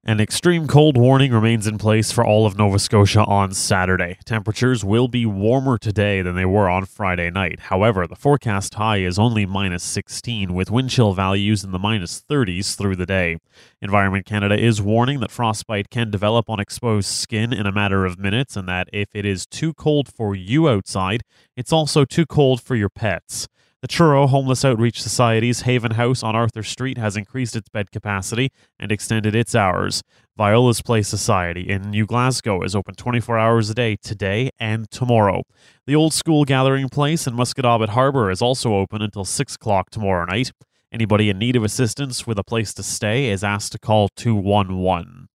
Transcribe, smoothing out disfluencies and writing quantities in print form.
An extreme cold warning remains in place for all of Nova Scotia on Saturday. Temperatures will be warmer today than they were on Friday night. However, the forecast high is only -16, with wind chill values in the -30s through the day. Environment Canada is warning that frostbite can develop on exposed skin in a matter of minutes, and that if it is too cold for you outside, it's also too cold for your pets. The Truro Homeless Outreach Society's Haven House on Arthur Street has increased its bed capacity and extended its hours. Viola's Place Society in New Glasgow is open 24 hours a day today and tomorrow. The Old School Gathering Place in Musquodoboit Harbour is also open until 6 o'clock tomorrow night. Anybody in need of assistance with a place to stay is asked to call 211.